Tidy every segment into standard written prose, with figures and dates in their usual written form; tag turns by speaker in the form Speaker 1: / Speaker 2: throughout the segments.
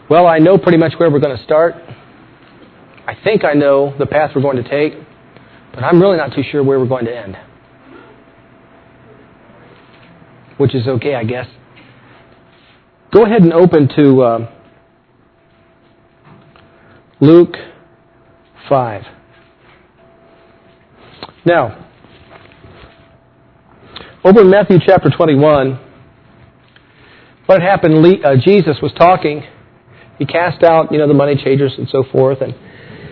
Speaker 1: Well, I know pretty much where we're going to start. I think I know the path we're going to take, but I'm really not too sure where we're going to end. Which is okay, I guess. Go ahead and open to Luke 5. Now, over in Matthew chapter 21, what had happened, Jesus was talking. He cast out, the money changers and so forth. And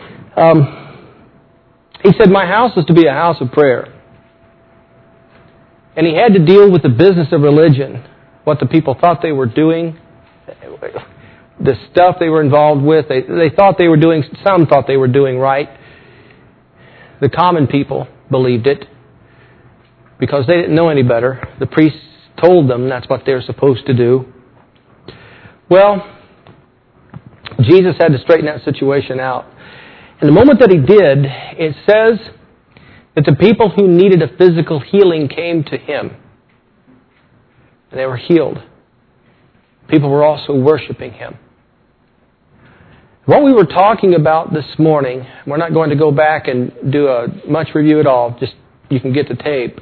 Speaker 1: he said, my house is to be a house of prayer. And he had to deal with the business of religion, what the people thought they were doing, the stuff they were involved with. They thought they were doing, some thought they were doing right. The common people believed it because they didn't know any better. The priests told them that's what they're supposed to do. Well, Jesus had to straighten that situation out. And the moment that he did, it says that the people who needed a physical healing came to him. And they were healed. People were also worshiping him. What we were talking about this morning, we're not going to go back and do a much review at all. Just you can get the tape.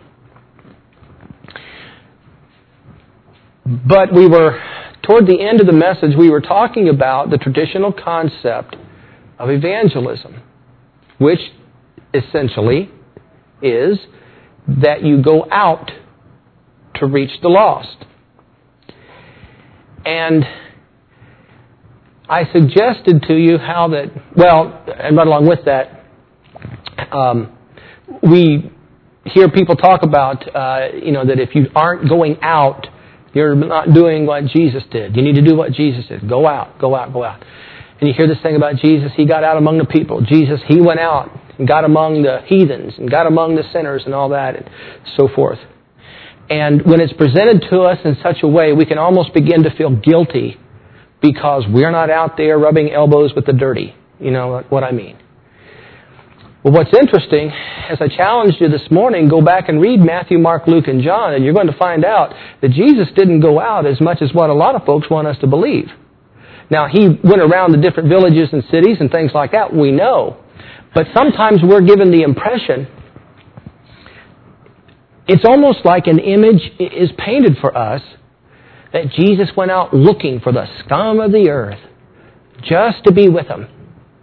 Speaker 1: But toward the end of the message, we were talking about the traditional concept of evangelism, which essentially is that you go out to reach the lost. And I suggested to you how that, and right along with that, we hear people talk about, that if you aren't going out, you're not doing what Jesus did. You need to do what Jesus did. Go out, go out, go out. And you hear this thing about Jesus. He got out among the people. Jesus, he went out and got among the heathens and got among the sinners and all that and so forth. And when it's presented to us in such a way, we can almost begin to feel guilty because we're not out there rubbing elbows with the dirty. You know what I mean? Well, what's interesting, as I challenged you this morning, go back and read Matthew, Mark, Luke, and John, and you're going to find out that Jesus didn't go out as much as what a lot of folks want us to believe. Now, he went around the different villages and cities and things like that, we know. But sometimes we're given the impression, it's almost like an image is painted for us that Jesus went out looking for the scum of the earth just to be with them.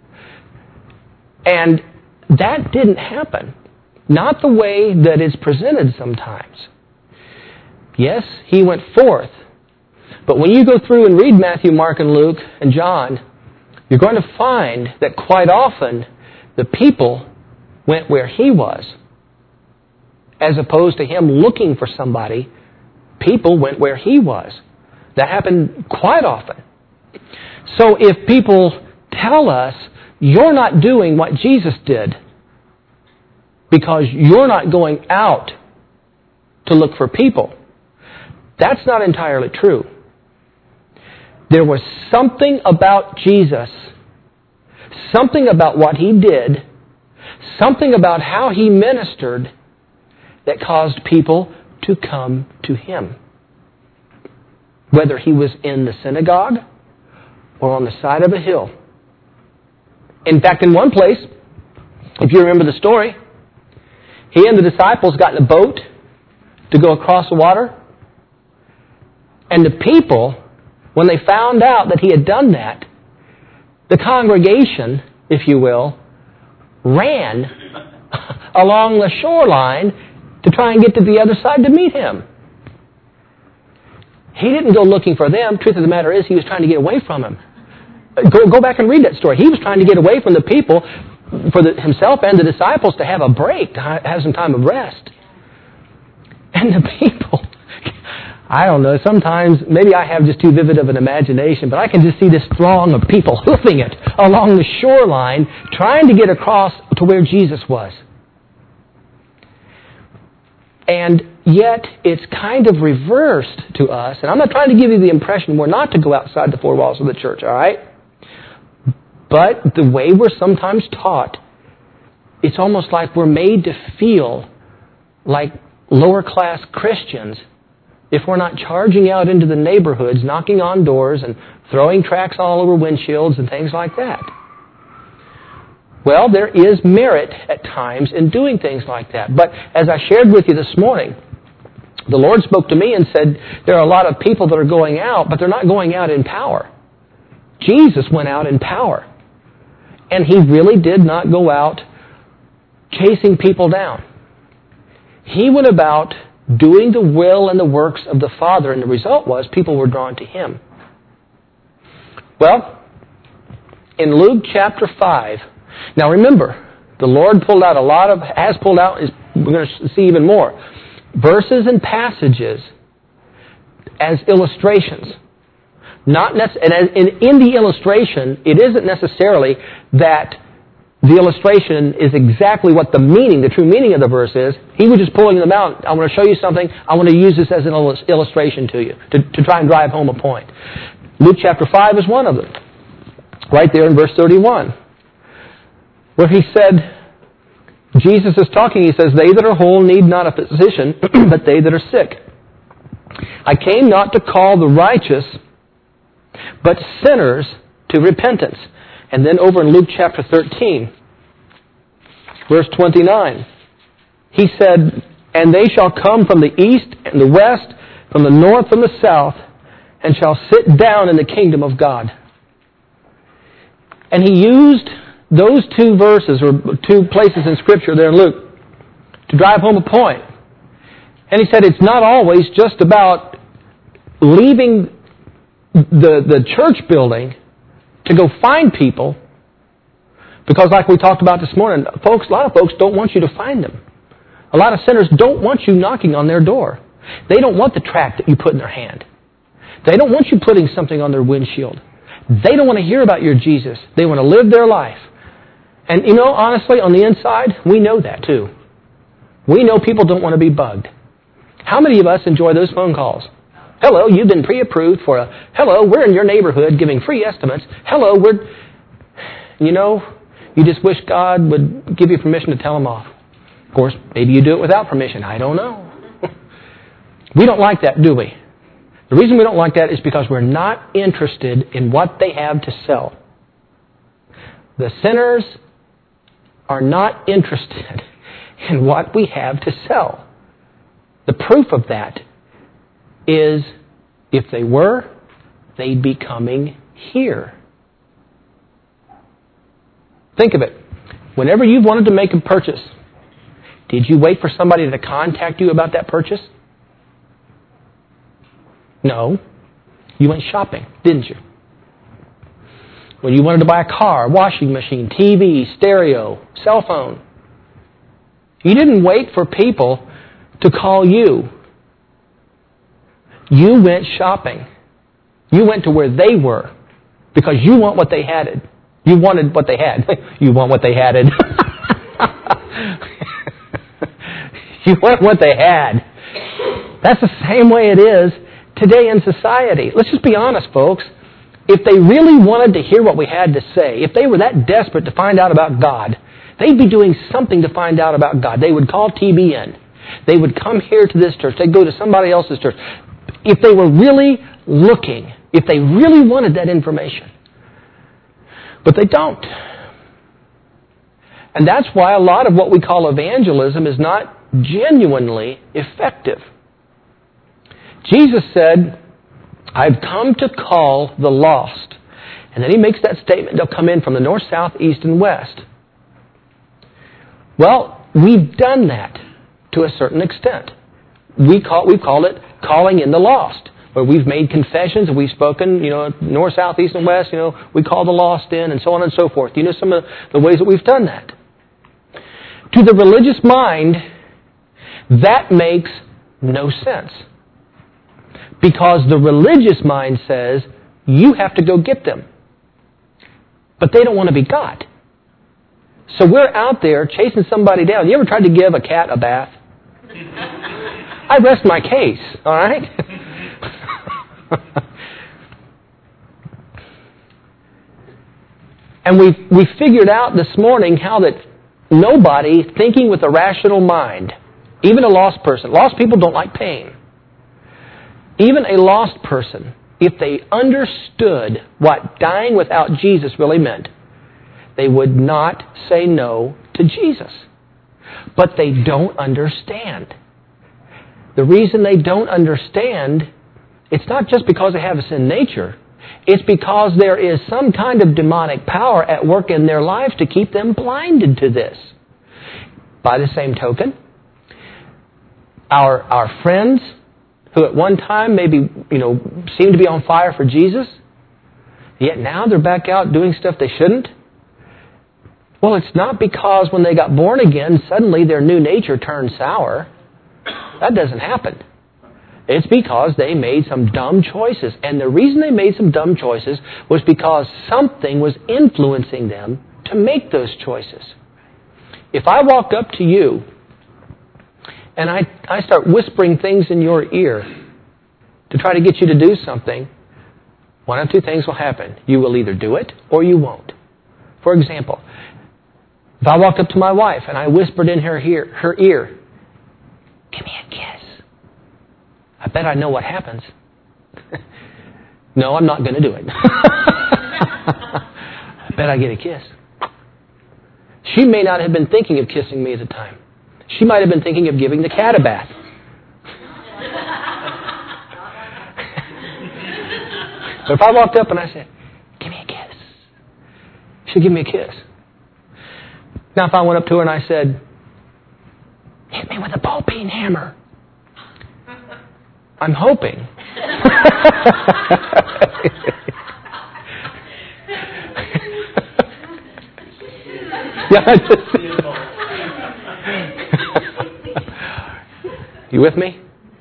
Speaker 1: And that didn't happen. Not the way that it's presented sometimes. Yes, he went forth. But when you go through and read Matthew, Mark, and Luke, and John, you're going to find that quite often the people went where he was. As opposed to him looking for somebody, people went where he was. That happened quite often. So if people tell us, you're not doing what Jesus did because you're not going out to look for people, that's not entirely true. There was something about Jesus, something about what he did, something about how he ministered that caused people to come to him. Whether he was in the synagogue or on the side of a hill. In fact, in one place, if you remember the story, he and the disciples got in a boat to go across the water. And the people, when they found out that he had done that, the congregation, if you will, ran along the shoreline to try and get to the other side to meet him. He didn't go looking for them. Truth of the matter is, he was trying to get away from them. Go back and read that story. He was trying to get away from the people, himself and the disciples, to have a break, to have some time of rest. And the people, I don't know, sometimes, maybe I have just too vivid of an imagination, but I can just see this throng of people hoofing it along the shoreline, trying to get across to where Jesus was. And yet, it's kind of reversed to us. And I'm not trying to give you the impression we're not to go outside the four walls of the church, all right? But the way we're sometimes taught, it's almost like we're made to feel like lower-class Christians if we're not charging out into the neighborhoods, knocking on doors and throwing tracts all over windshields and things like that? Well, there is merit at times in doing things like that. But as I shared with you this morning, the Lord spoke to me and said, there are a lot of people that are going out, but they're not going out in power. Jesus went out in power. And He really did not go out chasing people down. He went about doing the will and the works of the Father, and the result was people were drawn to Him. Well, in Luke chapter 5, now remember, the Lord has pulled out, we're going to see even more, verses and passages as illustrations. In the illustration, it isn't necessarily that the illustration is exactly what the true meaning of the verse is. He was just pulling them out. I want to show you something. I want to use this as an illustration to you, to try and drive home a point. Luke chapter 5 is one of them. Right there in verse 31. Where He said, Jesus is talking, He says, they that are whole need not a physician, but they that are sick. I came not to call the righteous, but sinners to repentance. And then over in Luke chapter 13, verse 29, He said, and they shall come from the east and the west, from the north and the south, and shall sit down in the kingdom of God. And He used those two verses, or two places in Scripture there in Luke, to drive home a point. And He said it's not always just about leaving the church building to go find people, because like we talked about this morning, a lot of folks don't want you to find them. A lot of sinners don't want you knocking on their door. They don't want the tract that you put in their hand. They don't want you putting something on their windshield. They don't want to hear about your Jesus. They want to live their life. And honestly, on the inside, we know that too. We know people don't want to be bugged. How many of us enjoy those phone calls? Hello, you've been pre-approved for hello, we're in your neighborhood giving free estimates. Hello, you just wish God would give you permission to tell them off. Of course, maybe you do it without permission. I don't know. We don't like that, do we? The reason we don't like that is because we're not interested in what they have to sell. The sinners are not interested in what we have to sell. The proof of that is, if they were, they'd be coming here. Think of it. Whenever you wanted to make a purchase, did you wait for somebody to contact you about that purchase? No. You went shopping, didn't you? When you wanted to buy a car, washing machine, TV, stereo, cell phone, you didn't wait for people to call you. You went shopping. You went to where they were because you want what they had. You wanted what they had. You want what they had. You want what they had. That's the same way it is today in society. Let's just be honest, folks. If they really wanted to hear what we had to say, if they were that desperate to find out about God, they'd be doing something to find out about God. They would call TBN. They would come here to this church. They'd go to somebody else's church. If they were really looking, if they really wanted that information. But they don't. And that's why a lot of what we call evangelism is not genuinely effective. Jesus said, I've come to call the lost. And then He makes that statement, they'll come in from the north, south, east, and west. Well, we've done that to a certain extent. We call it calling in the lost, where we've made confessions and we've spoken, north, south, east, and west, we call the lost in, and so on and so forth. You know some of the ways that we've done that. To the religious mind, that makes no sense. Because the religious mind says, you have to go get them. But they don't want to be got. So we're out there chasing somebody down. You ever tried to give a cat a bath? I rest my case, all right? And we figured out this morning how that nobody thinking with a rational mind, even a lost person, lost people don't like pain. Even a lost person, if they understood what dying without Jesus really meant, they would not say no to Jesus. But they don't understand. The reason they don't understand, it's not just because they have a sin nature. It's because there is some kind of demonic power at work in their lives to keep them blinded to this. By the same token, our friends who at one time maybe, seemed to be on fire for Jesus, yet now they're back out doing stuff they shouldn't. Well, it's not because when they got born again, suddenly their new nature turned sour. That doesn't happen. It's because they made some dumb choices. And the reason they made some dumb choices was because something was influencing them to make those choices. If I walk up to you and I start whispering things in your ear to try to get you to do something, one of two things will happen. You will either do it or you won't. For example, if I walked up to my wife and I whispered in her ear, "Give me a kiss," I bet I know what happens. No, I'm not going to do it. I bet I get a kiss. She may not have been thinking of kissing me at the time. She might have been thinking of giving the cat a bath. But if I walked up and I said, "Give me a kiss," she'd give me a kiss. Now if I went up to her and I said, "Hit me with a ball peen hammer," I'm hoping You with me?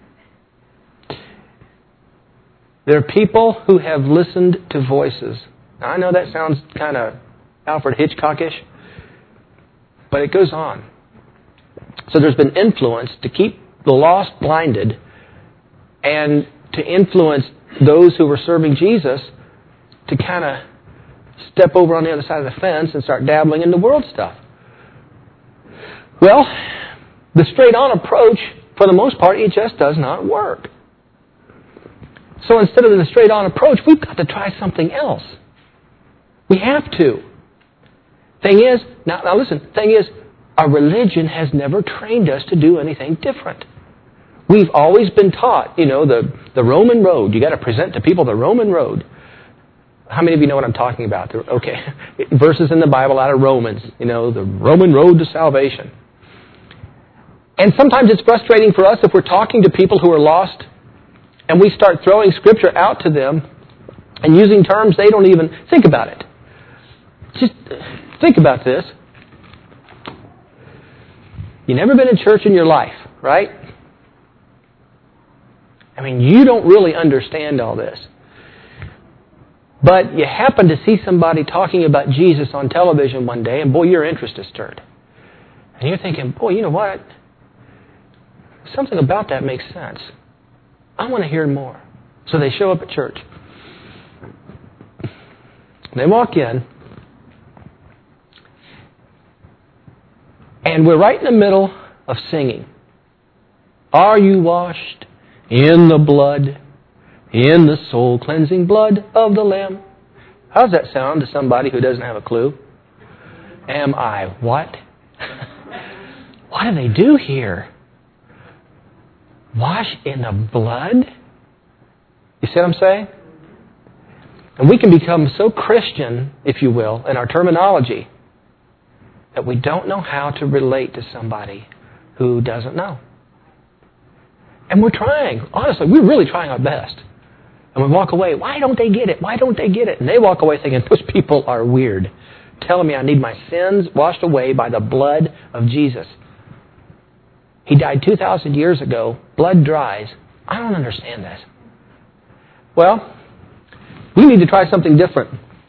Speaker 1: There are people who have listened to voices. Now, I know that sounds kind of Alfred Hitchcockish, but it goes on. So there's been influence to keep the lost blinded and to influence those who were serving Jesus to kind of step over on the other side of the fence and start dabbling in the world stuff. Well, the straight-on approach, for the most part, it just does not work. So instead of the straight-on approach, we've got to try something else. We have to. Thing is, our religion has never trained us to do anything different. We've always been taught, the Roman road. You got to present to people the Roman road. How many of you know what I'm talking about? Okay. Verses in the Bible out of Romans, the Roman road to salvation. And sometimes it's frustrating for us if we're talking to people who are lost and we start throwing Scripture out to them and using terms they don't even think about it. Just think about this. You've never been in church in your life, right? I mean, you don't really understand all this. But you happen to see somebody talking about Jesus on television one day, and boy, your interest is stirred. And you're thinking, boy, you know what? Something about that makes sense. I want to hear more. So they show up at church. They walk in, and we're right in the middle of singing. Are you washed in the blood, in the soul-cleansing blood of the Lamb? How does that sound to somebody who doesn't have a clue? Am I what? What do they do here? Wash in the blood? You see what I'm saying? And we can become so Christian, if you will, in our terminology, that we don't know how to relate to somebody who doesn't know. And we're trying. Honestly, we're really trying our best. And we walk away, why don't they get it? Why don't they get it? And they walk away thinking, those people are weird, telling me I need my sins washed away by the blood of Jesus. He died 2,000 years ago. Blood dries. I don't understand this. Well, we need to try something different.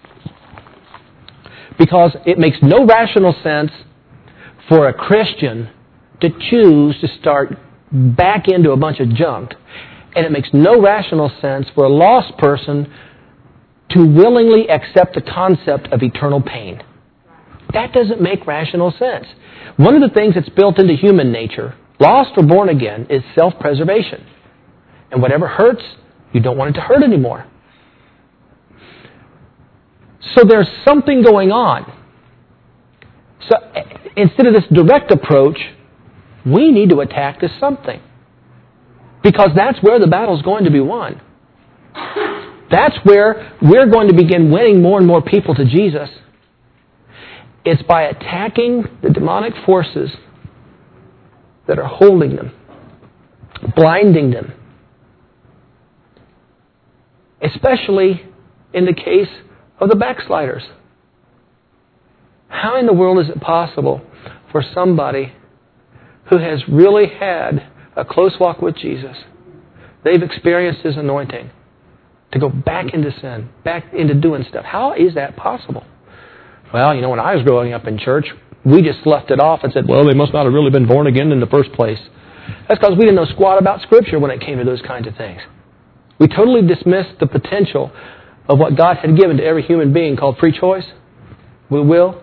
Speaker 1: Because it makes no rational sense for a Christian to choose to start back into a bunch of junk. And it makes no rational sense for a lost person to willingly accept the concept of eternal pain. That doesn't make rational sense. One of the things that's built into human nature, lost or born again, is self-preservation. And whatever hurts, you don't want it to hurt anymore. So there's something going on. So instead of this direct approach, we need to attack this something. Because that's where the battle's going to be won. That's where we're going to begin winning more and more people to Jesus. It's by attacking the demonic forces that are holding them, blinding them. Especially in the case of the backsliders. How in the world is it possible for somebody who has really had a close walk with Jesus, they've experienced His anointing, to go back into sin, back into doing stuff? How is that possible? Well, when I was growing up in church, we just left it off and said, well, they must not have really been born again in the first place. That's because we didn't know squat about Scripture when it came to those kinds of things. We totally dismissed the potential of what God had given to every human being called free choice, will.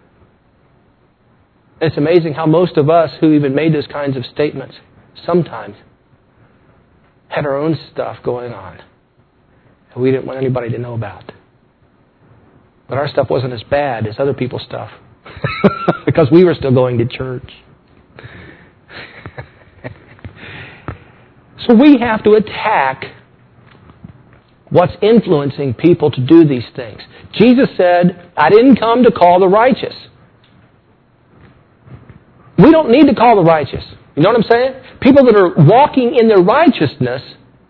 Speaker 1: It's amazing how most of us who even made those kinds of statements sometimes had our own stuff going on that we didn't want anybody to know about. But our stuff wasn't as bad as other people's stuff because we were still going to church. So we have to attack what's influencing people to do these things. Jesus said, I didn't come to call the righteous. We don't need to call the righteous. You know what I'm saying? People that are walking in their righteousness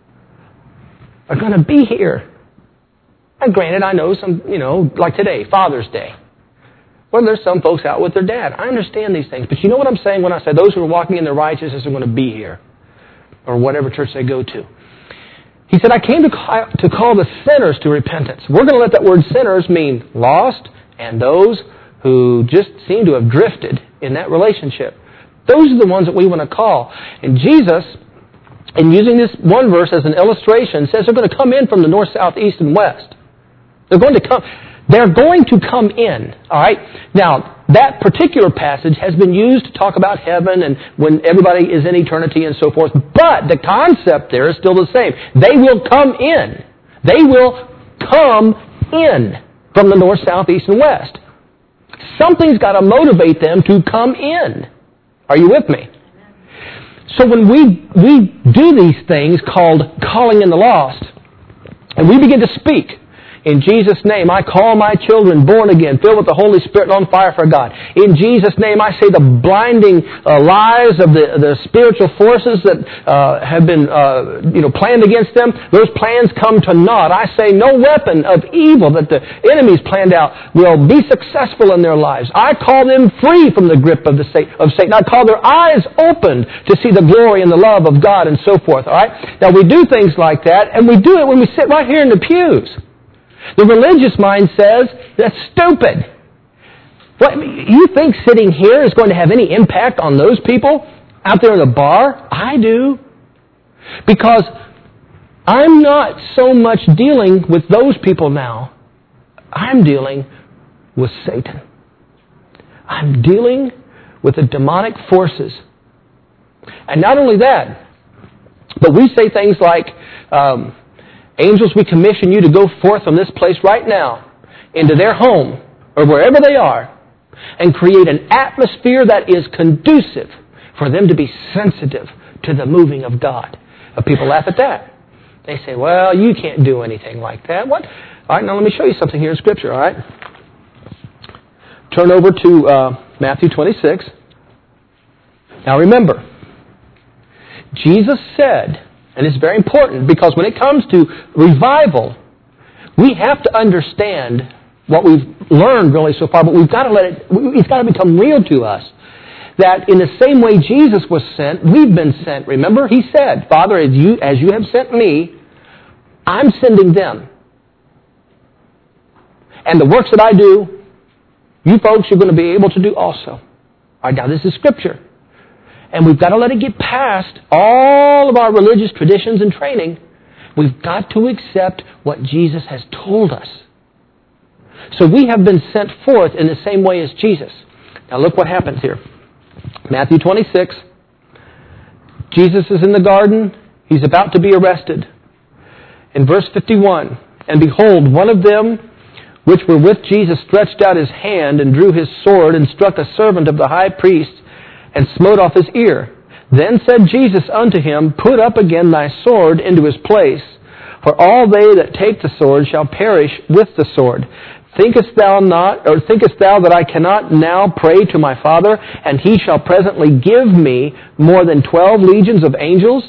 Speaker 1: are going to be here. And granted, I know some, like today, Father's Day. Well, there's some folks out with their dad. I understand these things. But you know what I'm saying when I say those who are walking in their righteousness are going to be here? Or whatever church they go to. He said, I came to call the sinners to repentance. We're going to let that word sinners mean lost and those who just seem to have drifted in that relationship. Those are the ones that we want to call. And Jesus, in using this one verse as an illustration, says they're going to come in from the north, south, east, and west. They're going to come in. All right? Now, that particular passage has been used to talk about heaven and when everybody is in eternity and so forth. But the concept there is still the same. They will come in. They will come in from the north, south, east, and west. Something's got to motivate them to come in. Are you with me? So when we do these things called calling in the lost, and we begin to speak, in Jesus' name, I call my children born again, filled with the Holy Spirit and on fire for God. In Jesus' name, I say the blinding lies of the spiritual forces that have been planned against them, those plans come to naught. I say no weapon of evil that the enemies planned out will be successful in their lives. I call them free from the grip of Satan. I call their eyes opened to see the glory and the love of God and so forth. All right? Now, we do things like that, and we do it when we sit right here in the pews. The religious mind says, that's stupid. What, you think sitting here is going to have any impact on those people out there in the bar? I do. Because I'm not so much dealing with those people now. I'm dealing with Satan. I'm dealing with the demonic forces. And not only that, but we say things like, angels, we commission you to go forth from this place right now into their home or wherever they are and create an atmosphere that is conducive for them to be sensitive to the moving of God. People laugh at that. They say, well, you can't do anything like that. What? All right, now let me show you something here in Scripture, all right? Turn over to Matthew 26. Now remember, Jesus said, and it's very important because when it comes to revival, we have to understand what we've learned really so far, but we've got to it's got to become real to us. That in the same way Jesus was sent, we've been sent. Remember, He said, Father, as you have sent me, I'm sending them. And the works that I do, you folks are going to be able to do also. All right, now this is Scripture. And we've got to let it get past all of our religious traditions and training. We've got to accept what Jesus has told us. So we have been sent forth in the same way as Jesus. Now look what happens here. Matthew 26. Jesus is in the garden. He's about to be arrested. In verse 51, and behold, one of them which were with Jesus stretched out his hand and drew his sword and struck a servant of the high priest and smote off his ear. Then said Jesus unto him, Put up again thy sword into his place, for all they that take the sword shall perish with the sword. Thinkest thou that I cannot now pray to my Father, and he shall presently give me more than 12 legions of angels?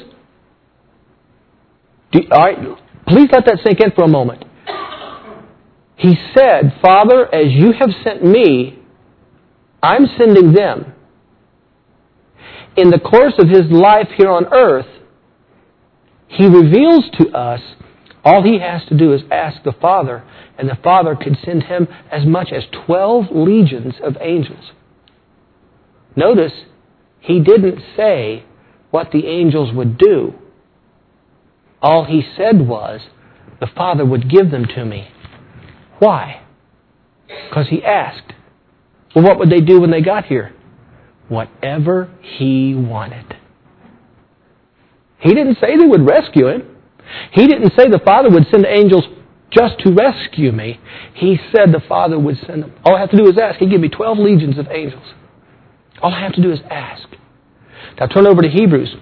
Speaker 1: Please let that sink in for a moment. He said, Father, as you have sent me, I'm sending them. In the course of his life here on earth, he reveals to us all he has to do is ask the Father, and the Father could send him as much as 12 legions of angels. Notice, he didn't say what the angels would do. All he said was, the Father would give them to me. Why? Because he asked. Well, what would they do when they got here? Whatever he wanted. He didn't say they would rescue him. He didn't say the Father would send angels just to rescue me. He said the Father would send them. All I have to do is ask. He'd give me 12 legions of angels. All I have to do is ask. Now turn over to Hebrews.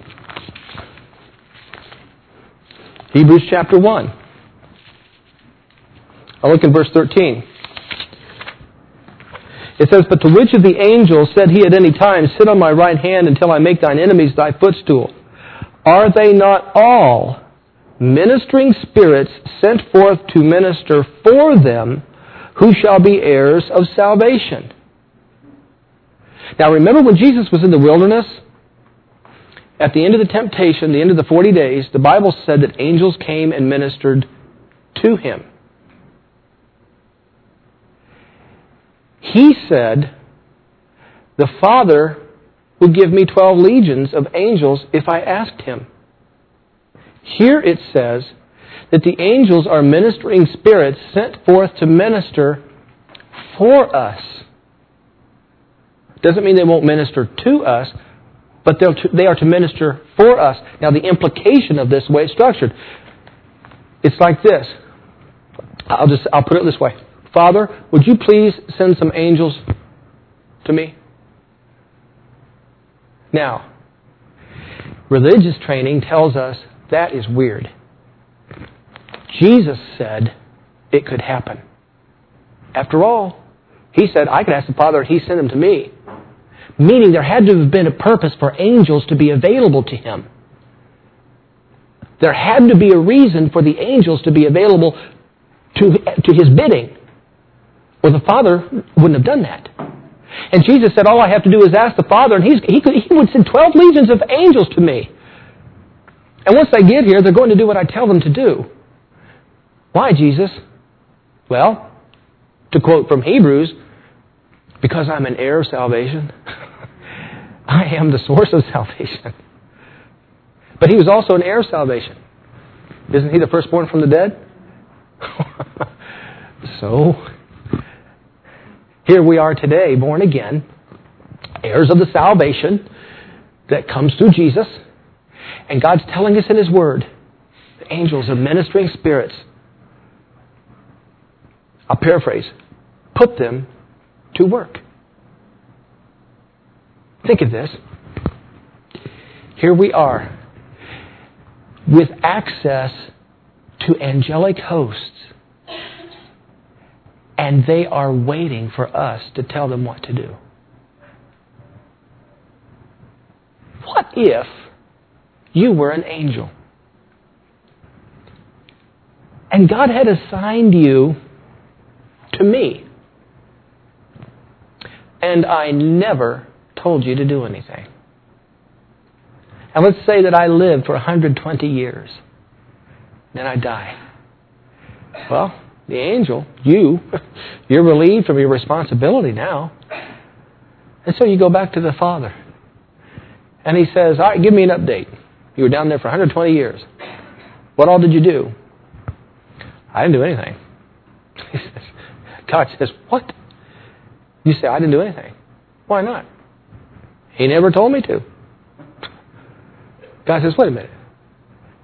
Speaker 1: Hebrews chapter 1. I'll look in verse 13. It says, But to which of the angels said he at any time, Sit on my right hand until I make thine enemies thy footstool? Are they not all ministering spirits sent forth to minister for them who shall be heirs of salvation? Now remember when Jesus was in the wilderness, at the end of the temptation, the end of the 40 days, the Bible said that angels came and ministered to him. He said, the Father would give me 12 legions of angels if I asked him. Here it says that the angels are ministering spirits sent forth to minister for us. Doesn't mean they won't minister to us, but they are to minister for us. Now the implication of this way it's structured, it's like this. I'll put it this way. Father, would you please send some angels to me? Now, religious training tells us that is weird. Jesus said it could happen. After all, he said, I could ask the Father and he sent them to me. Meaning there had to have been a purpose for angels to be available to him. There had to be a reason for the angels to be available to his bidding. Or the Father wouldn't have done that. And Jesus said, all I have to do is ask the Father, and he would send 12 legions of angels to me. And once they get here, they're going to do what I tell them to do. Why, Jesus? Well, to quote from Hebrews, because I'm an heir of salvation. I am the source of salvation. But he was also an heir of salvation. Isn't he the firstborn from the dead? So, here we are today, born again, heirs of the salvation that comes through Jesus. And God's telling us in His Word, the angels are ministering spirits. I'll paraphrase. Put them to work. Think of this. Here we are with access to angelic hosts. And they are waiting for us to tell them what to do. What if you were an angel? And God had assigned you to me. And I never told you to do anything. And let's say that I lived for 120 years. Then I die. Well, the angel, you're relieved from your responsibility now. And so you go back to the Father. And He says, all right, give me an update. You were down there for 120 years. What all did you do? I didn't do anything. God says, what? You say, I didn't do anything. Why not? He never told me to. God says, wait a minute.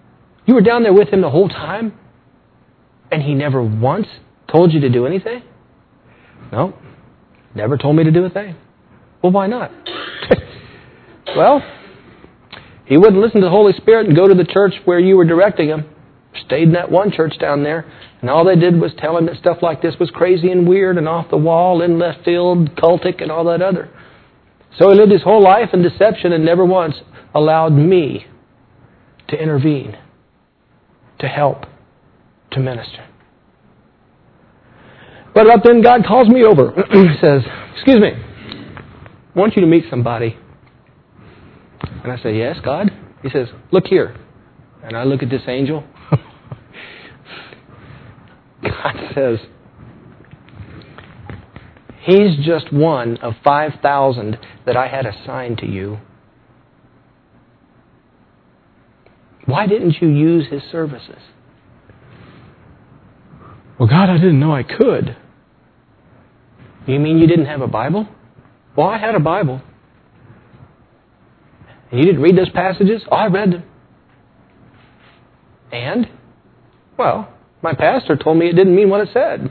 Speaker 1: You were down there with him the whole time, and he never once told you to do anything? No, never told me to do a thing. Well, why not? Well, he wouldn't listen to the Holy Spirit and go to the church where you were directing him. Stayed in that one church down there, and all they did was tell him that stuff like this was crazy and weird and off the wall, in left field, cultic, and all that other. So he lived his whole life in deception and never once allowed me to intervene, to help, to minister. But about then God calls me over. He says, excuse me, I want you to meet somebody. And I say, yes, God? He says, look here. And I look at this angel. God says, he's just one of 5,000 that I had assigned to you. Why didn't you use his services? Well, God, I didn't know I could. You mean you didn't have a Bible? Well, I had a Bible. And you didn't read those passages? Oh, I read them. And? Well, my pastor told me it didn't mean what it said.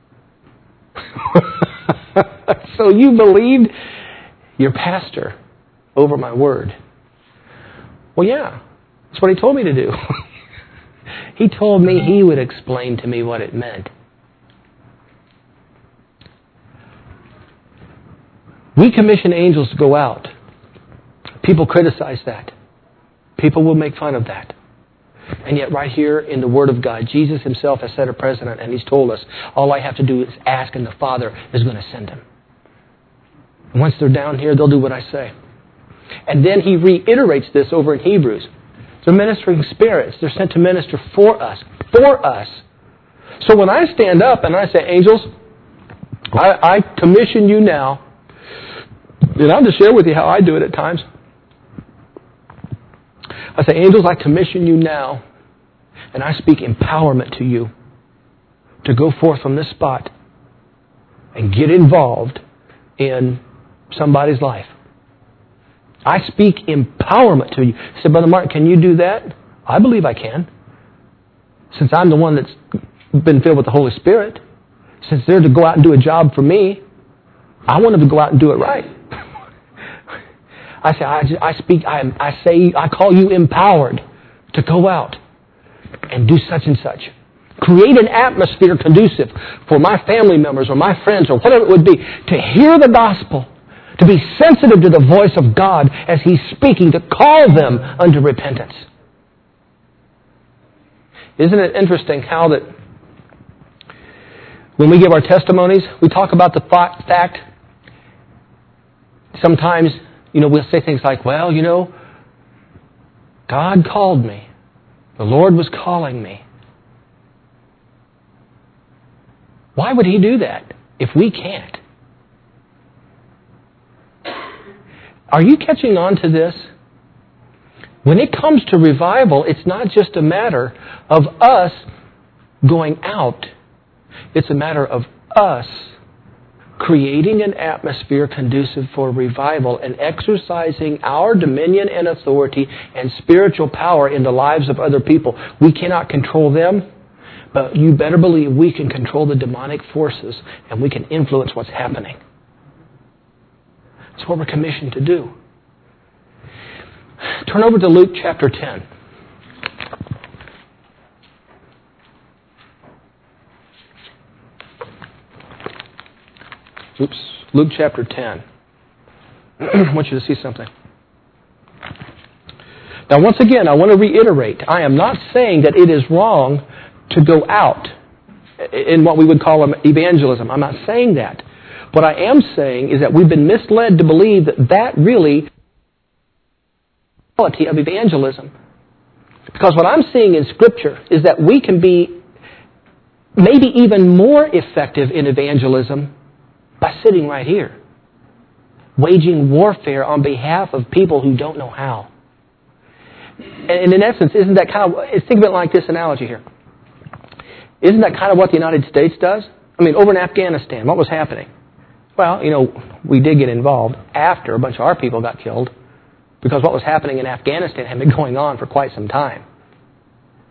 Speaker 1: So you believed your pastor over my word. Well, yeah. That's what he told me to do. He told me he would explain to me what it meant. We commission angels to go out. People criticize that. People will make fun of that. And yet right here in the Word of God, Jesus himself has set a precedent, and he's told us all I have to do is ask and the Father is going to send them. And once they're down here, they'll do what I say. And then he reiterates this over in Hebrews. They're ministering spirits. They're sent to minister for us. For us. So when I stand up and I say, angels, I commission you now. And I'll just share with you how I do it at times. I say, angels, I commission you now. And I speak empowerment to you to go forth from this spot and get involved in somebody's life. I speak empowerment to you. I said, Brother Mark, can you do that? I believe I can. Since I'm the one that's been filled with the Holy Spirit, since they're to go out and do a job for me, I want them to go out and do it right. I say, I call you empowered to go out and do such and such. Create an atmosphere conducive for my family members or my friends or whatever it would be to hear the gospel, to be sensitive to the voice of God as He's speaking, to call them unto repentance. Isn't it interesting how that when we give our testimonies, we talk about the fact sometimes, we'll say things like, well, God called me. The Lord was calling me. Why would He do that if we can't? Are you catching on to this? When it comes to revival, it's not just a matter of us going out. It's a matter of us creating an atmosphere conducive for revival and exercising our dominion and authority and spiritual power in the lives of other people. We cannot control them, but you better believe we can control the demonic forces and we can influence what's happening. That's what we're commissioned to do. Turn over to Luke chapter 10. Luke chapter 10. I want you to see something. Now, once again, I want to reiterate, I am not saying that it is wrong to go out in what we would call evangelism. I'm not saying that. What I am saying is that we've been misled to believe that really is the quality of evangelism. Because what I'm seeing in Scripture is that we can be maybe even more effective in evangelism by sitting right here, waging warfare on behalf of people who don't know how. And in essence, isn't that kind of, think of it like this analogy here. Isn't that kind of what the United States does? I mean, over in Afghanistan, what was happening? Well, we did get involved after a bunch of our people got killed because what was happening in Afghanistan had been going on for quite some time.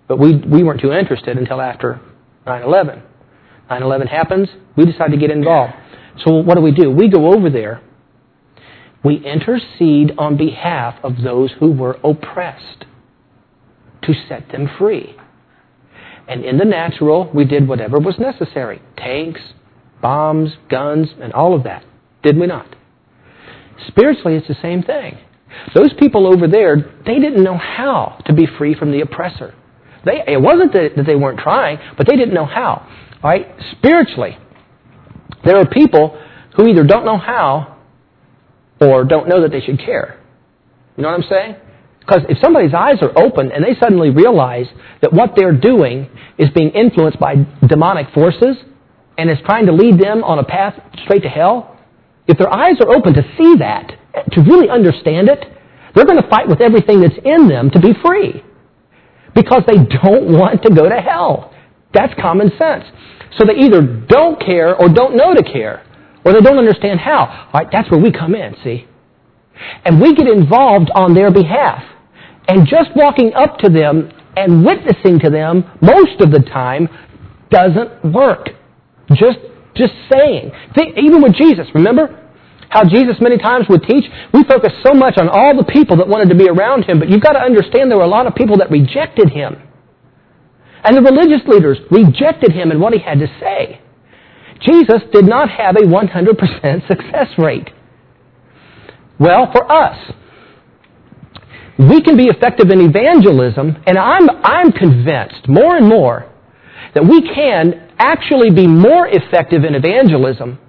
Speaker 1: But we weren't too interested until after 9/11. 9/11 happens, we decide to get involved. So what do? We go over there. We intercede on behalf of those who were oppressed to set them free. And in the natural, we did whatever was necessary. Tanks, bombs, guns, and all of that. Did we not? Spiritually, it's the same thing. Those people over there, they didn't know how to be free from the oppressor. It wasn't that they weren't trying, but they didn't know how. All right? Spiritually, there are people who either don't know how or don't know that they should care. You know what I'm saying? Because if somebody's eyes are open and they suddenly realize that what they're doing is being influenced by demonic forces and is trying to lead them on a path straight to hell, if their eyes are open to see that, to really understand it, they're going to fight with everything that's in them to be free. Because they don't want to go to hell. That's common sense. So they either don't care or don't know to care, or they don't understand how. All right, that's where we come in, see? And we get involved on their behalf. And just walking up to them and witnessing to them most of the time doesn't work. Just saying. Even with Jesus, remember how Jesus many times would teach? We focus so much on all the people that wanted to be around Him, but you've got to understand there were a lot of people that rejected Him. And the religious leaders rejected Him and what He had to say. Jesus did not have a 100% success rate. Well, for us, we can be effective in evangelism, and I'm convinced more and more that we can actually be more effective in evangelism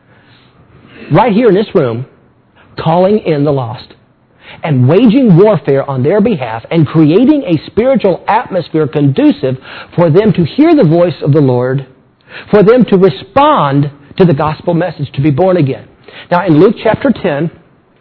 Speaker 1: right here in this room, calling in the lost and waging warfare on their behalf and creating a spiritual atmosphere conducive for them to hear the voice of the Lord, for them to respond to the gospel message, to be born again. Now in Luke chapter 10,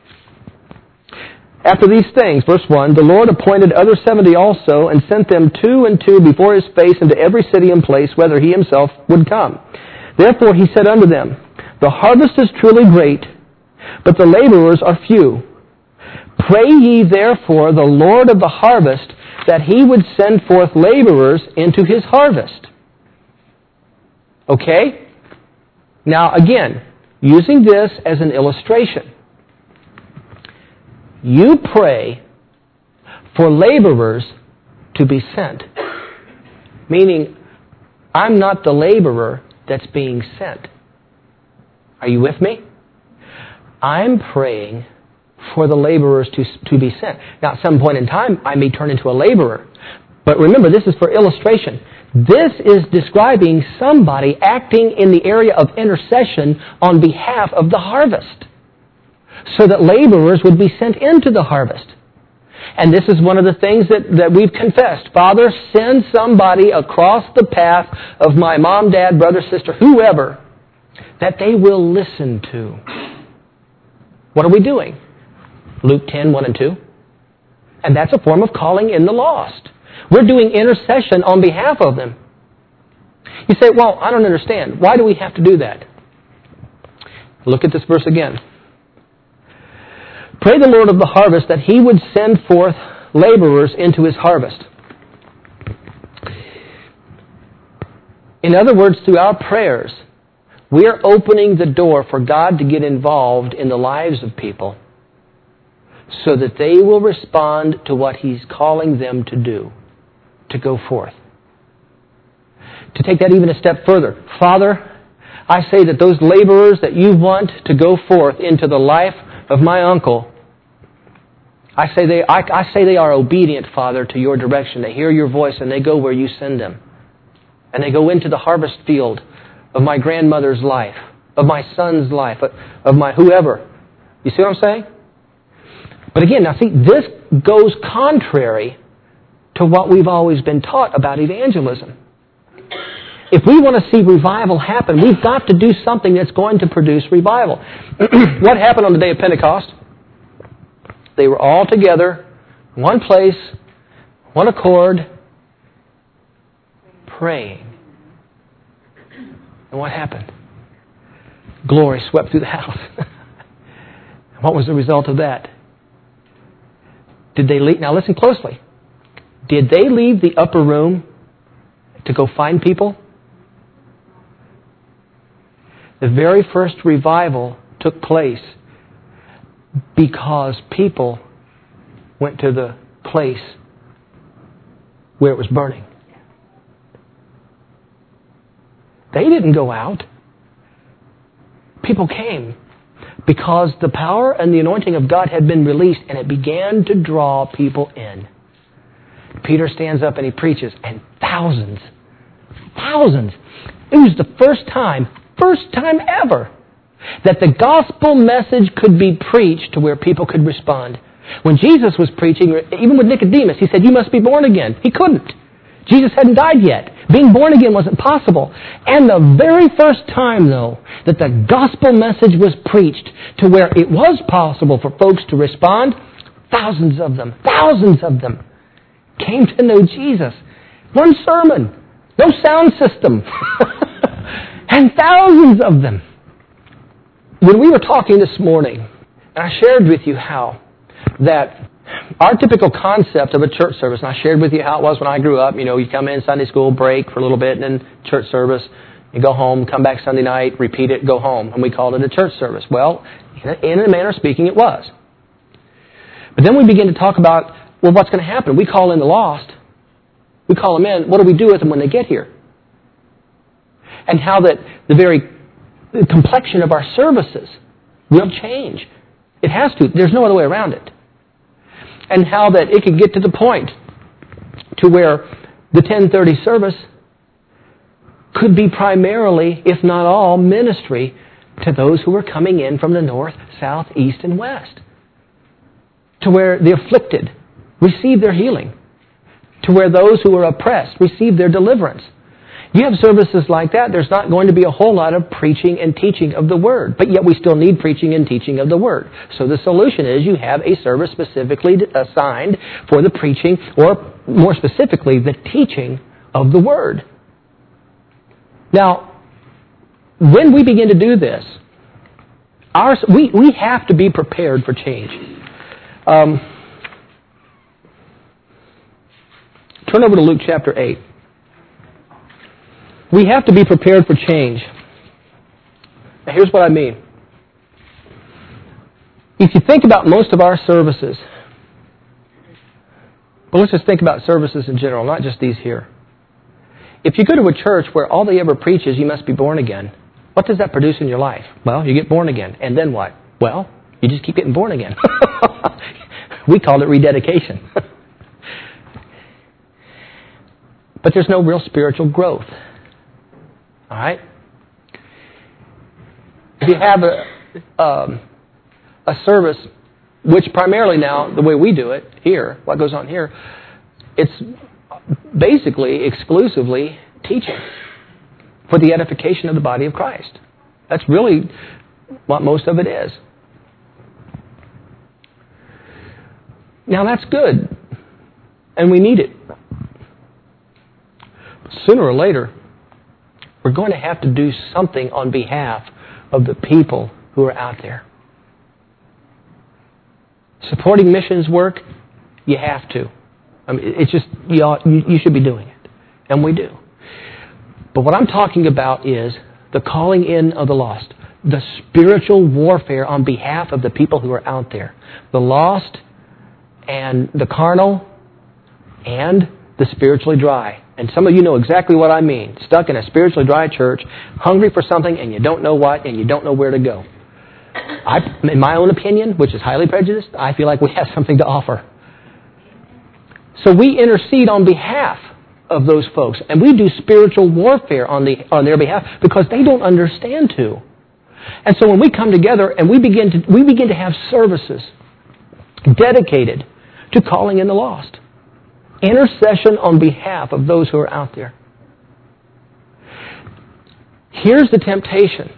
Speaker 1: after these things, verse 1, the Lord appointed other 70 also, and sent them 2 and 2 before His face into every city and place, whither He Himself would come. Therefore He said unto them, the harvest is truly great, but the laborers are few. Pray ye therefore the Lord of the harvest, that He would send forth laborers into His harvest. Okay? Now again, using this as an illustration, you pray for laborers to be sent. Meaning, I'm not the laborer that's being sent. Are you with me? I'm praying for the laborers to be sent. Now, at some point in time, I may turn into a laborer. But remember, this is for illustration. This is describing somebody acting in the area of intercession on behalf of the harvest, so that laborers would be sent into the harvest. And this is one of the things that we've confessed. Father, send somebody across the path of my mom, dad, brother, sister, whoever, that they will listen to. What are we doing? Luke 10, 1 and 2. And that's a form of calling in the lost. We're doing intercession on behalf of them. You say, well, I don't understand. Why do we have to do that? Look at this verse again. Pray the Lord of the harvest that He would send forth laborers into His harvest. In other words, through our prayers, we are opening the door for God to get involved in the lives of people so that they will respond to what He's calling them to do, to go forth. To take that even a step further, Father, I say that those laborers that you want to go forth into the life of my uncle, I say they are obedient, Father, to your direction. They hear your voice and they go where you send them. And they go into the harvest field of my grandmother's life, of my son's life, of my whoever. You see what I'm saying? But again, now see, this goes contrary to what we've always been taught about evangelism. If we want to see revival happen, we've got to do something that's going to produce revival. What happened on the day of Pentecost? They were all together, one place, one accord, praying. And what happened? Glory swept through the house. What was the result of that? Did they leave? Now listen closely. Did they leave the upper room to go find people? The very first revival took place because people went to the place where it was burning. They didn't go out. People came because the power and the anointing of God had been released, and it began to draw people in. Peter stands up and he preaches, and thousands. It was the first time ever, that the gospel message could be preached to where people could respond. When Jesus was preaching, even with Nicodemus, he said, "You must be born again." He couldn't. Jesus hadn't died yet. Being born again wasn't possible. And the very first time, though, that the gospel message was preached to where it was possible for folks to respond, thousands of them came to know Jesus. One sermon, no sound system, and thousands of them. When we were talking this morning, and I shared with you how that our typical concept of a church service, and I shared with you how it was when I grew up. You come in Sunday school, break for a little bit, and then church service. You go home, come back Sunday night, repeat it, go home. And we called it a church service. Well, in a manner of speaking, it was. But then we begin to talk about, well, what's going to happen? We call in the lost. We call them in. What do we do with them when they get here? And how that the very complexion of our services will change. It has to. There's no other way around it. And how that it could get to the point to where the 10:30 service could be primarily, if not all, ministry to those who are coming in from the north, south, east, and west. To where the afflicted receive their healing. To where those who are oppressed receive their deliverance. You have services like that, there's not going to be a whole lot of preaching and teaching of the Word. But yet we still need preaching and teaching of the Word. So the solution is you have a service specifically assigned for the preaching, or more specifically, the teaching of the Word. Now, when we begin to do this, we have to be prepared for change. Turn over to Luke chapter 8. We have to be prepared for change. Now, here's what I mean. If you think about most of our services, but let's just think about services in general, not just these here. If you go to a church where all they ever preach is you must be born again, what does that produce in your life? Well, you get born again. And then what? Well, you just keep getting born again. We call it rededication. But there's no real spiritual growth. All right? If you have a service, which primarily now, the way we do it here, what goes on here, it's basically exclusively teaching for the edification of the body of Christ. That's really what most of it is. Now that's good, and we need it. But sooner or later, we're going to have to do something on behalf of the people who are out there. Supporting missions work, you have to. I mean, it's just, you should be doing it. And we do. But what I'm talking about is the calling in of the lost. The spiritual warfare on behalf of the people who are out there. The lost and the carnal and the spiritually dry. And some of you know exactly what I mean. Stuck in a spiritually dry church, hungry for something, and you don't know what, and you don't know where to go. In my own opinion, which is highly prejudiced, I feel like we have something to offer. So we intercede on behalf of those folks, and we do spiritual warfare on their behalf because they don't understand to. And so when we come together and we begin to have services dedicated to calling in the lost. Intercession on behalf of those who are out there. Here's the temptation.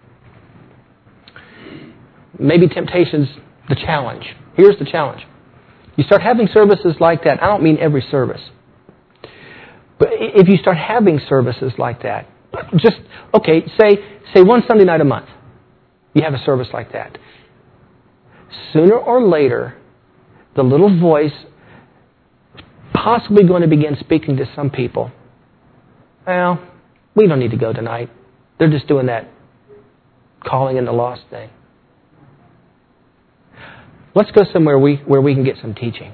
Speaker 1: Maybe temptation's the challenge. Here's the challenge. You start having services like that. I don't mean every service. But if you start having services like that, just, okay, say one Sunday night a month, you have a service like that. Sooner or later, the little voice possibly going to begin speaking to some people, well, we don't need to go tonight. They're just doing that calling in the lost thing. Let's go somewhere where we can get some teaching.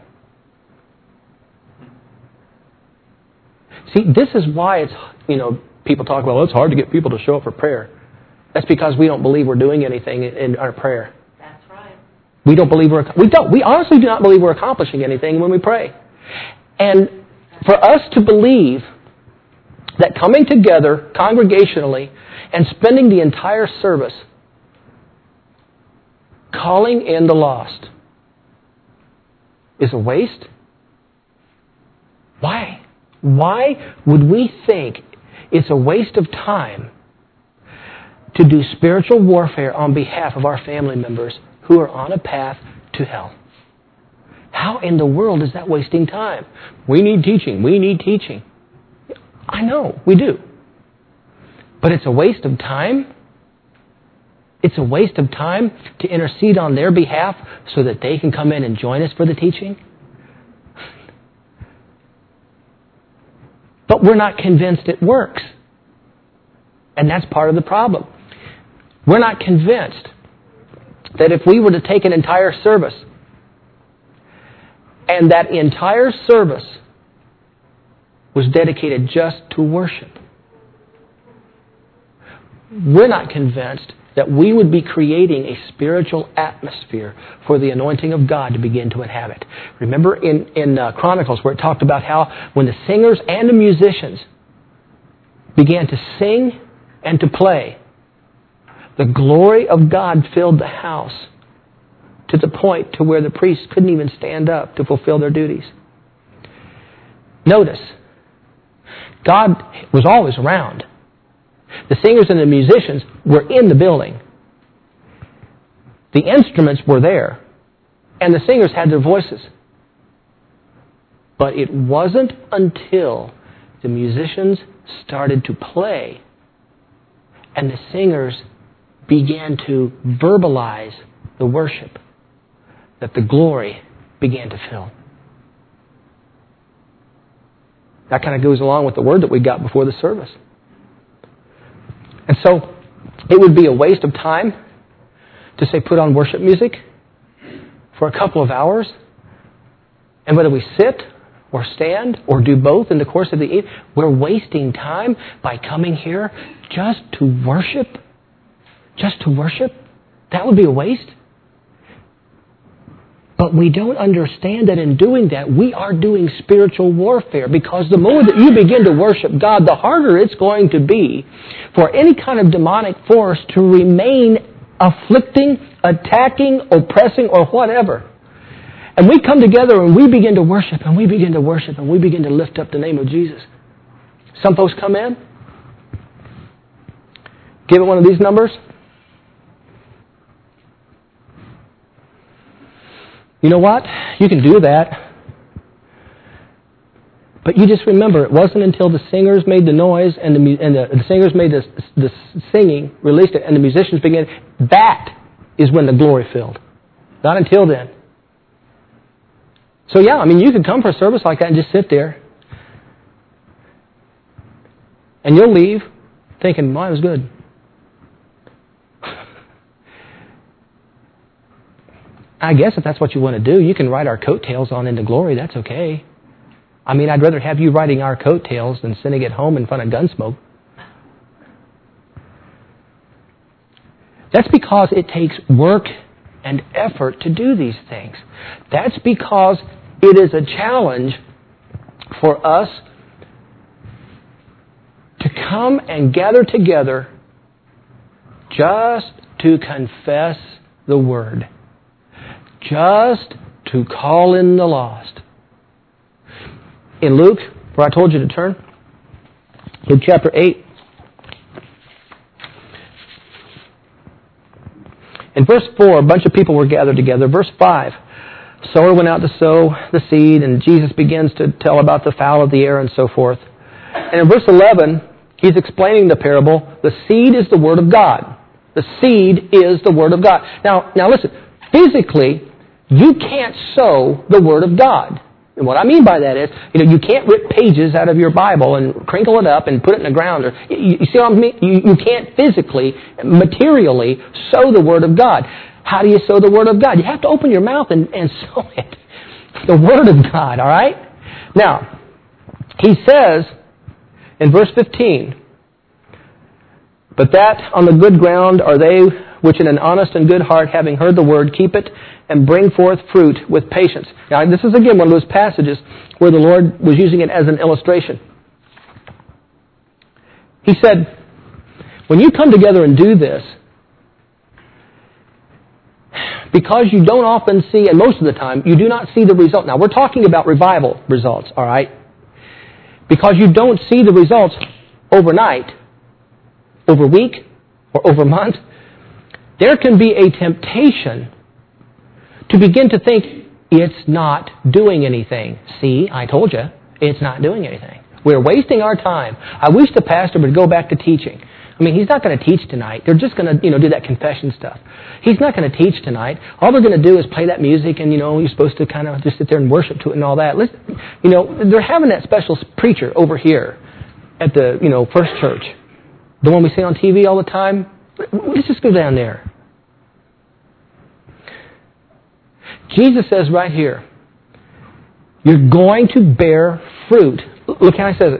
Speaker 1: See, this is why it's, people talk about, well, it's hard to get people to show up for prayer. That's because we don't believe we're doing anything in our prayer.
Speaker 2: That's right.
Speaker 1: We don't believe we honestly do not believe we're accomplishing anything when we pray. And for us to believe that coming together congregationally and spending the entire service calling in the lost is a waste? Why? Why would we think it's a waste of time to do spiritual warfare on behalf of our family members who are on a path to hell? How in the world is that wasting time? We need teaching. We need teaching. I know, we do. But it's a waste of time. It's a waste of time to intercede on their behalf so that they can come in and join us for the teaching. But we're not convinced it works. And that's part of the problem. We're not convinced that if we were to take an entire service and that entire service was dedicated just to worship, we're not convinced that we would be creating a spiritual atmosphere for the anointing of God to begin to inhabit. Remember in Chronicles where it talked about how when the singers and the musicians began to sing and to play, the glory of God filled the house to the point to where the priests couldn't even stand up to fulfill their duties. Notice, God was always around. The singers and the musicians were in the building. The instruments were there. And the singers had their voices. But it wasn't until the musicians started to play and the singers began to verbalize the worship that the glory began to fill. That kind of goes along with the word that we got before the service. And so, it would be a waste of time to say put on worship music for a couple of hours. And whether we sit or stand or do both in the course of the evening, we're wasting time by coming here just to worship. Just to worship. That would be a waste. But we don't understand that in doing that, we are doing spiritual warfare, because the more that you begin to worship God, the harder it's going to be for any kind of demonic force to remain afflicting, attacking, oppressing, or whatever. And we come together and we begin to worship, and we begin to worship, and we begin to lift up the name of Jesus. Some folks come in, give it one of these numbers. You know what? You can do that. But you just remember, it wasn't until the singers made the noise and the singers made the singing, released it, and the musicians began. That is when the glory filled. Not until then. So yeah, you could come for a service like that and just sit there. And you'll leave thinking, well, it was good. I guess if that's what you want to do, you can ride our coattails on into glory. That's okay. I'd rather have you riding our coattails than sitting at home in front of Gunsmoke. That's because it takes work and effort to do these things. That's because it is a challenge for us to come and gather together just to confess the Word. Just to call in the lost. In Luke, where I told you to turn, Luke chapter 8. In verse 4, a bunch of people were gathered together. Verse 5, sower went out to sow the seed, and Jesus begins to tell about the fowl of the air and so forth. And in verse 11, he's explaining the parable. The seed is the Word of God. The seed is the Word of God. Now listen, physically, you can't sow the Word of God. And what I mean by that is, you can't rip pages out of your Bible and crinkle it up and put it in the ground. You see what I mean? You can't physically, materially sow the Word of God. How do you sow the Word of God? You have to open your mouth and sow it. The Word of God, all right? Now, he says in verse 15, but that on the good ground are they which in an honest and good heart, having heard the Word, keep it and bring forth fruit with patience. Now, this is again one of those passages where the Lord was using it as an illustration. He said, when you come together and do this, because you don't often see, and most of the time, you do not see the result. Now, we're talking about revival results, all right? Because you don't see the results overnight, over a week, or over a month, there can be a temptation to begin to think it's not doing anything. See, I told you, it's not doing anything. We're wasting our time. I wish the pastor would go back to teaching. I mean, he's not going to teach tonight. They're just going to, do that confession stuff. He's not going to teach tonight. All they're going to do is play that music and, you're supposed to kind of just sit there and worship to it and all that. Listen, they're having that special preacher over here at the, First Church. The one we see on TV all the time. Let's just go down there. Jesus says right here, you're going to bear fruit. Look how he says it.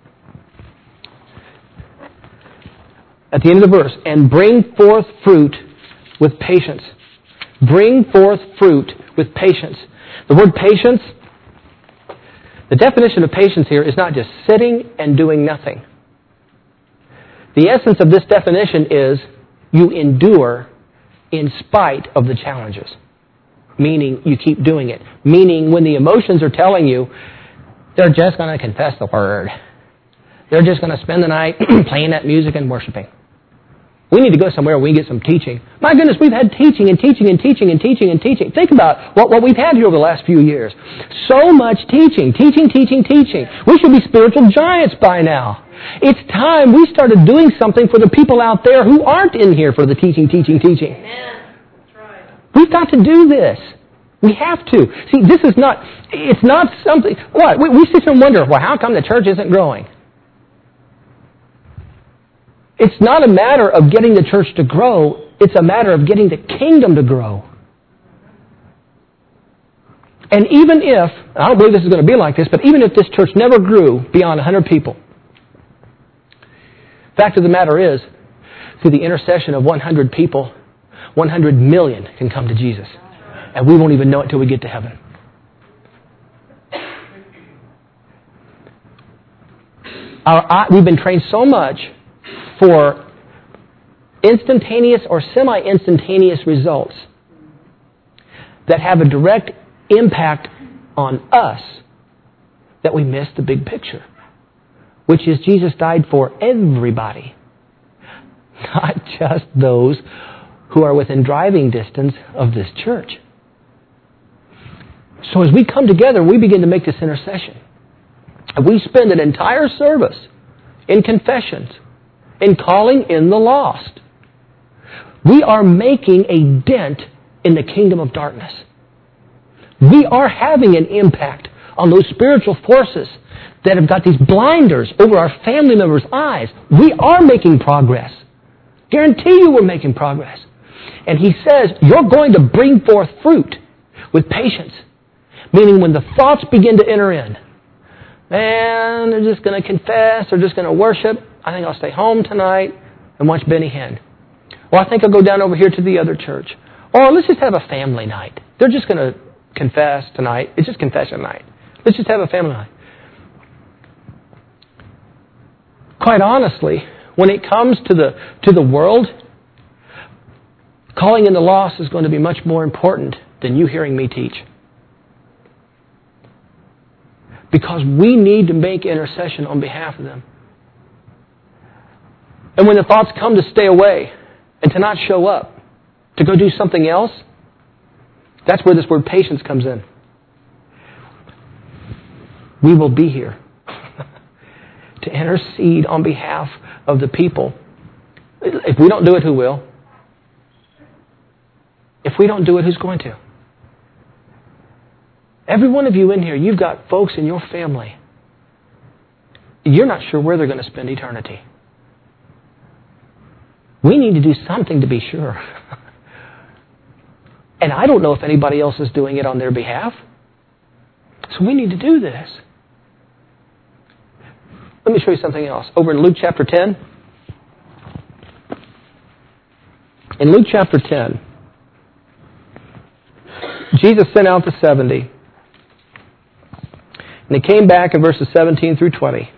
Speaker 1: At the end of the verse, and bring forth fruit with patience. Bring forth fruit with patience. The word patience, the definition of patience here is not just sitting and doing nothing. The essence of this definition is you endure in spite of the challenges. Meaning you keep doing it. Meaning when the emotions are telling you, they're just going to confess the Word. They're just going to spend the night playing that music and worshiping. We need to go somewhere where we can get some teaching. My goodness, we've had teaching and teaching and teaching and teaching and teaching. Think about what we've had here over the last few years. So much teaching. Teaching. We should be spiritual giants by now. It's time we started doing something for the people out there who aren't in here for the teaching.
Speaker 2: Amen. That's right.
Speaker 1: We've got to do this. We have to. See, it's not something, what? We sit here and wonder, well, how come the church isn't growing? It's not a matter of getting the church to grow. It's a matter of getting the kingdom to grow. And even if, I don't believe this is going to be like this, but even if this church never grew beyond 100 people, fact of the matter is, through the intercession of 100 people, 100 million can come to Jesus. And we won't even know it till we get to heaven. We've been trained so much for instantaneous or semi-instantaneous results that have a direct impact on us that we miss the big picture, which is Jesus died for everybody, not just those who are within driving distance of this church. So as we come together, we begin to make this intercession. And we spend an entire service in confessions, in calling in the lost. We are making a dent in the kingdom of darkness. We are having an impact on those spiritual forces that have got these blinders over our family members' eyes. We are making progress. Guarantee you we're making progress. And he says, you're going to bring forth fruit with patience. Meaning when the thoughts begin to enter in, man, they're just going to confess, they're just going to worship. I think I'll stay home tonight and watch Benny Hinn. Or I think I'll go down over here to the other church. Or let's just have a family night. They're just going to confess tonight. It's just confession night. Let's just have a family night. Quite honestly, when it comes to the world, calling in the lost is going to be much more important than you hearing me teach. Because we need to make intercession on behalf of them. And when the thoughts come to stay away and to not show up, to go do something else, that's where this word patience comes in. We will be here to intercede on behalf of the people. If we don't do it, who will? If we don't do it, who's going to? Every one of you in here, you've got folks in your family. You're not sure where they're going to spend eternity. We need to do something to be sure. And I don't know if anybody else is doing it on their behalf. So we need to do this. Let me show you something else. Over in Luke chapter 10. In Luke chapter 10, Jesus sent out the 70. And they came back in verses 17 through 20.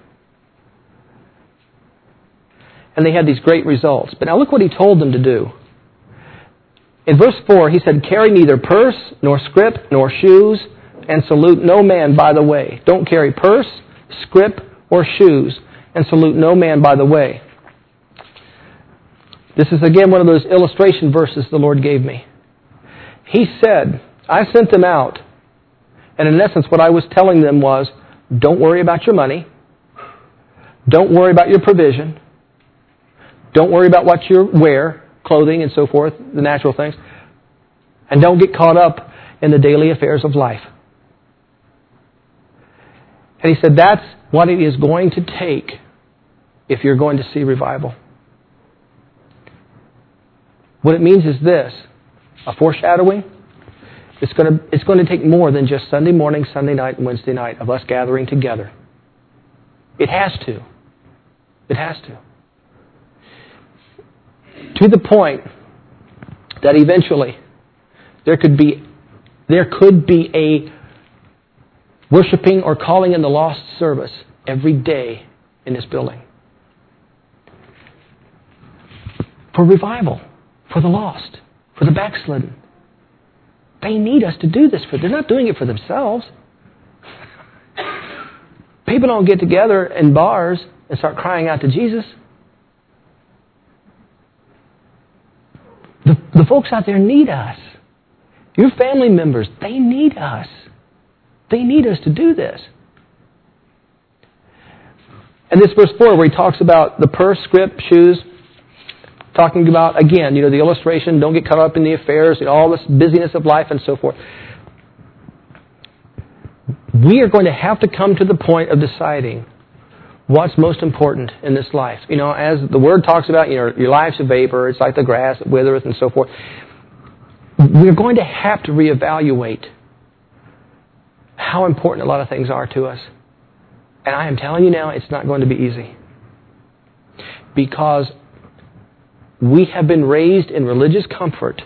Speaker 1: And they had these great results. But now look what he told them to do. In verse 4, he said, "Carry neither purse, nor scrip, nor shoes, and salute no man by the way." Don't carry purse, scrip, or shoes, and salute no man by the way. This is again one of those illustration verses the Lord gave me. He said, I sent them out, and in essence what I was telling them was, don't worry about your money. Don't worry about your provision. Don't worry about what you wear, clothing and so forth, the natural things. And don't get caught up in the daily affairs of life. And he said, that's what it is going to take if you're going to see revival. What it means is this, a foreshadowing. It's going to take more than just Sunday morning, Sunday night, and Wednesday night of us gathering together. It has to. It has to. To the point that eventually there could be a worshiping or calling in the lost service every day in this building. For revival, for the lost, for the backslidden. They need us to do this for them. They're not doing it for themselves. People don't get together in bars and start crying out to Jesus. The folks out there need us. Your family members, they need us. They need us to do this. And this verse 4 where he talks about the purse, scrip, shoes, talking about, again, the illustration, don't get caught up in the affairs, all this busyness of life and so forth. We are going to have to come to the point of deciding what's most important in this life. As the Word talks about, your life's a vapor, it's like the grass that withereth and so forth. We're going to have to reevaluate how important a lot of things are to us. And I am telling you now, it's not going to be easy. Because we have been raised in religious comfort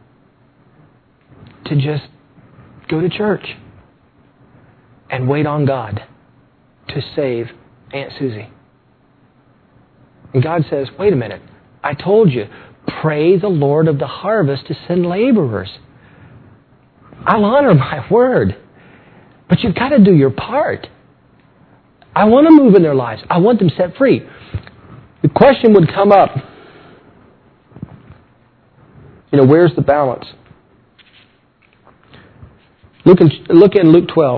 Speaker 1: to just go to church and wait on God to save Aunt Susie. And God says, wait a minute, I told you, pray the Lord of the harvest to send laborers. I'll honor my word, but you've got to do your part. I want to move in their lives. I want them set free. The question would come up, where's the balance? Look in Luke 12.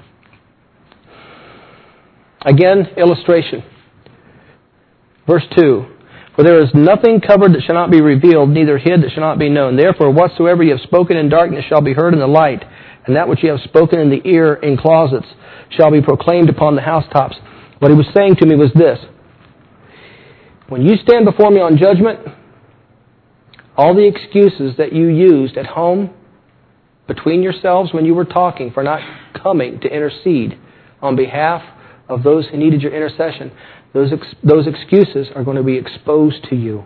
Speaker 1: Again, illustration. Verse 2. For there is nothing covered that shall not be revealed, neither hid that shall not be known. Therefore, whatsoever you have spoken in darkness shall be heard in the light, and that which you have spoken in the ear in closets shall be proclaimed upon the housetops. What he was saying to me was this. When you stand before me on judgment, all the excuses that you used at home, between yourselves when you were talking for not coming to intercede on behalf of those who needed your intercession, those excuses are going to be exposed to you.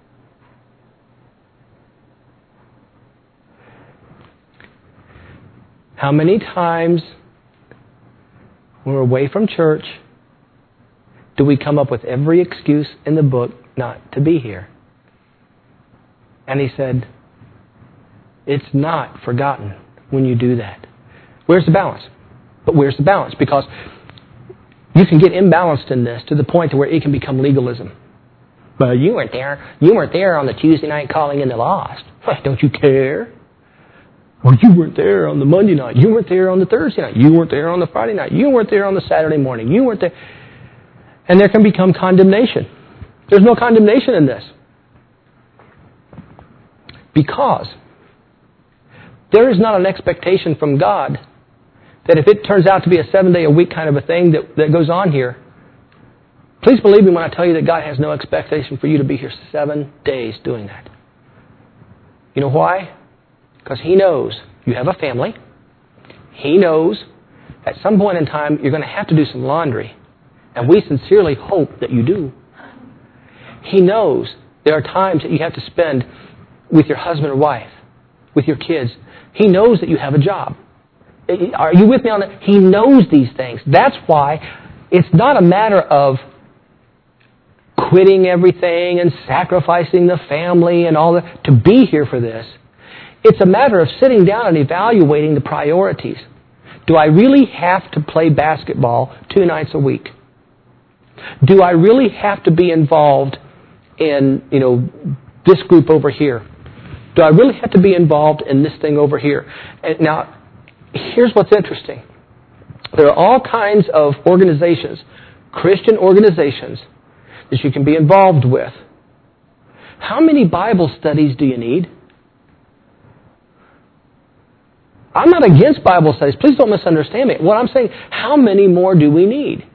Speaker 1: How many times when we're away from church do we come up with every excuse in the book not to be here? And he said, it's not forgotten when you do that. Where's the balance? But where's the balance? Because you can get imbalanced in this to the point to where it can become legalism. But you weren't there. You weren't there on the Tuesday night calling in the lost. Well, don't you care? Or you weren't there on the Monday night. You weren't there on the Thursday night. You weren't there on the Friday night. You weren't there on the Saturday morning. You weren't there. And there can become condemnation. There's no condemnation in this. Because there is not an expectation from God that if it turns out to be a 7-day-a-week kind of a thing that goes on here, please believe me when I tell you that God has no expectation for you to be here 7 days doing that. You know why? Because He knows you have a family. He knows at some point in time you're going to have to do some laundry. And we sincerely hope that you do. He knows there are times that you have to spend with your husband or wife, with your kids. He knows that you have a job. Are you with me on that? He knows these things. That's why it's not a matter of quitting everything and sacrificing the family and all that to be here for this. It's a matter of sitting down and evaluating the priorities. Do I really have to play basketball 2 nights a week? Do I really have to be involved in, this group over here? Do I really have to be involved in this thing over here? And now, here's what's interesting. There are all kinds of organizations, Christian organizations, that you can be involved with. How many Bible studies do you need? I'm not against Bible studies. Please don't misunderstand me. What I'm saying, how many more do we need?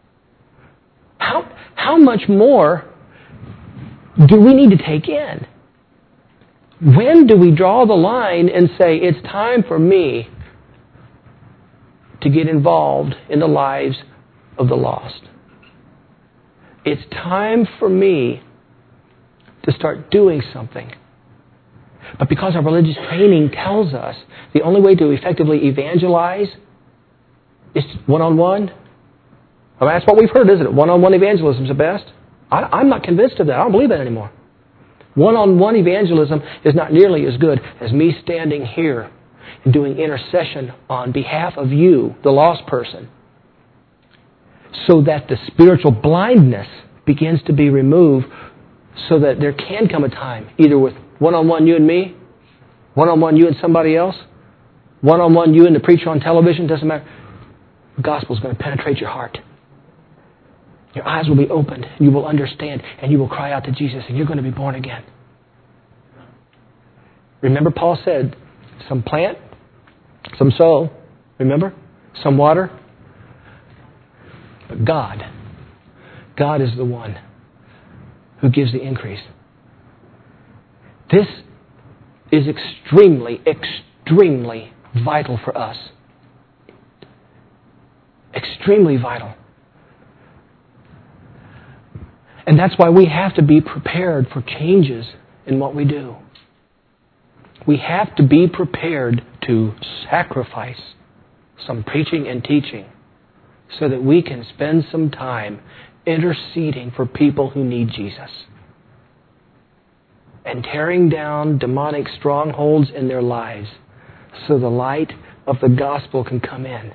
Speaker 1: How much more do we need to take in? When do we draw the line and say, it's time for me to get involved in the lives of the lost? It's time for me to start doing something. But because our religious training tells us the only way to effectively evangelize is one-on-one, I mean, that's what we've heard, isn't it? One-on-one evangelism is the best. I'm not convinced of that. I don't believe that anymore. One-on-one evangelism is not nearly as good as me standing here and doing intercession on behalf of you, the lost person, so that the spiritual blindness begins to be removed so that there can come a time, either with one-on-one you and me, one-on-one you and somebody else, one-on-one you and the preacher on television, doesn't matter. The gospel is going to penetrate your heart. Your eyes will be opened, and you will understand, and you will cry out to Jesus, and you're going to be born again. Remember, Paul said, some plant, some sow, remember? Some water. But God is the one who gives the increase. This is extremely, extremely vital for us. Extremely vital. And that's why we have to be prepared for changes in what we do. We have to be prepared to sacrifice some preaching and teaching so that we can spend some time interceding for people who need Jesus and tearing down demonic strongholds in their lives so the light of the gospel can come in.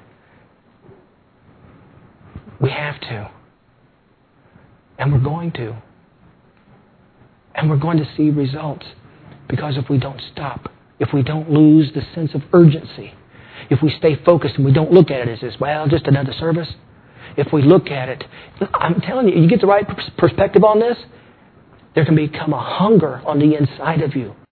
Speaker 1: We have to. And we're going to. And we're going to see results. Because if we don't stop, if we don't lose the sense of urgency, if we stay focused and we don't look at it as this, well, just another service. If we look at it, I'm telling you, you get the right perspective on this, there can become a hunger on the inside of you